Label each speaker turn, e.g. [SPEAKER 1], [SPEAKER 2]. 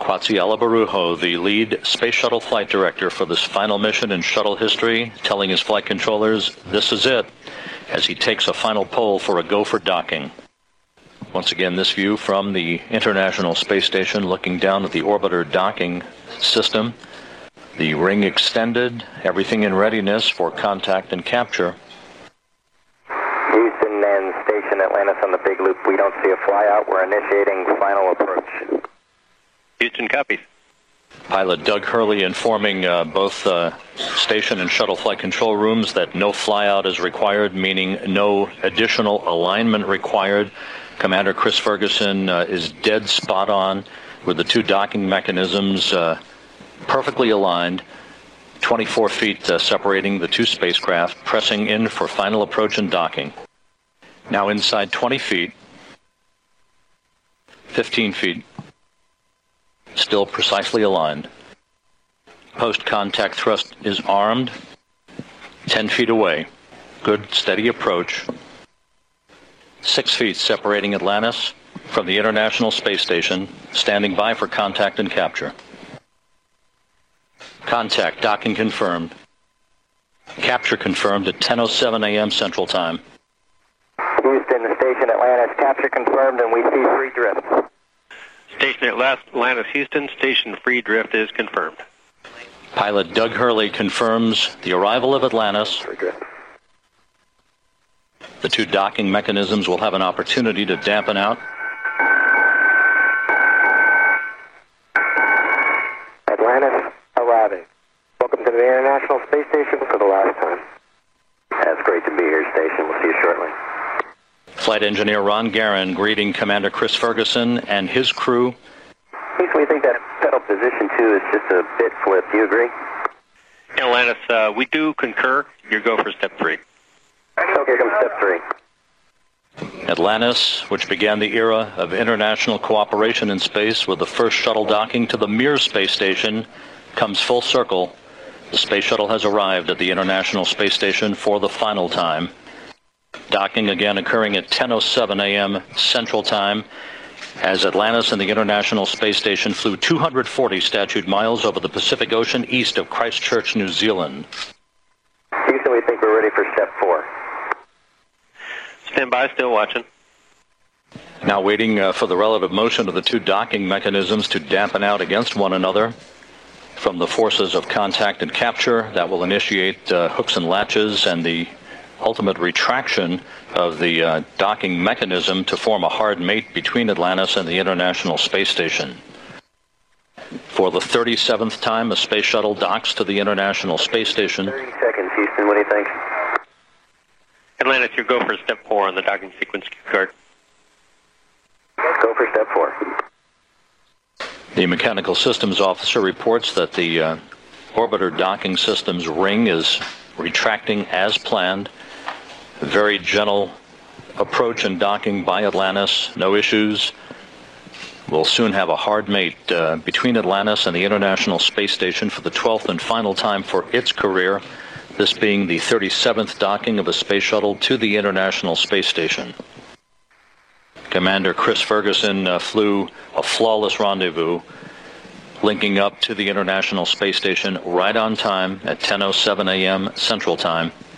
[SPEAKER 1] Quatziala Barujo, the lead Space Shuttle flight director for this final mission in shuttle history, telling his flight controllers, this is it, as he takes a final poll for a go for docking. Once again, this view from the International Space Station, looking down at the orbiter docking system. The ring extended, everything in readiness for contact and capture.
[SPEAKER 2] Houston and Station Atlantis on the big loop. We don't see a flyout. We're initiating final approach.
[SPEAKER 3] Houston copies.
[SPEAKER 1] Pilot Doug Hurley informing both station and shuttle flight control rooms that no flyout is required, meaning no additional alignment required. Commander Chris Ferguson is dead spot on with the two docking mechanisms perfectly aligned, 24 feet separating the two spacecraft, pressing in for final approach and docking. Now inside 20 feet, 15 feet, still precisely aligned. Post-contact thrust is armed, 10 feet away. Good, steady approach. 6 feet separating Atlantis from the International Space Station, standing by for contact and capture. Contact, docking confirmed. Capture confirmed at 10:07 a.m. Central Time.
[SPEAKER 2] Houston, Station Atlantis, capture confirmed, and we see free drift.
[SPEAKER 3] Station Atlantis, Houston, station free drift is confirmed.
[SPEAKER 1] Pilot Doug Hurley confirms the arrival of Atlantis.
[SPEAKER 2] Free drift.
[SPEAKER 1] The two docking mechanisms will have an opportunity to dampen out.
[SPEAKER 2] Atlantis arriving. Welcome to the International Space Station for the last time. It's great to be here, Station. We'll see you shortly.
[SPEAKER 1] Flight engineer Ron Garan greeting Commander Chris Ferguson and his crew.
[SPEAKER 2] We think that pedal position 2 is just a bit flip. Do you agree?
[SPEAKER 3] Atlantis, we do concur. You go for step 3.
[SPEAKER 2] Okay, come step 3.
[SPEAKER 1] Atlantis, which began the era of international cooperation in space with the first shuttle docking to the Mir space station, comes full circle. The space shuttle has arrived at the International Space Station for the final time. Docking again occurring at 10:07 a.m. Central Time, as Atlantis and the International Space Station flew 240 statute miles over the Pacific Ocean east of Christchurch, New Zealand.
[SPEAKER 2] Houston, we think we're ready for step 4.
[SPEAKER 3] Stand by, still watching.
[SPEAKER 1] Now waiting for the relative motion of the two docking mechanisms to dampen out against one another from the forces of contact and capture. That will initiate hooks and latches and the ultimate retraction of the docking mechanism to form a hard mate between Atlantis and the International Space Station. For the 37th time, a space shuttle docks to the International Space Station.
[SPEAKER 2] 30 seconds, Houston. What do you think?
[SPEAKER 3] Atlantis, you go for step 4 on the docking sequence cue card.
[SPEAKER 2] Go for step 4.
[SPEAKER 1] The mechanical systems officer reports that the orbiter docking system's ring is retracting as planned. A very gentle approach and docking by Atlantis, no issues. We'll soon have a hard mate between Atlantis and the International Space Station for the 12th and final time for its career, this being the 37th docking of a space shuttle to the International Space Station. Commander Chris Ferguson flew a flawless rendezvous, linking up to the International Space Station right on time at 10:07 a.m. Central Time.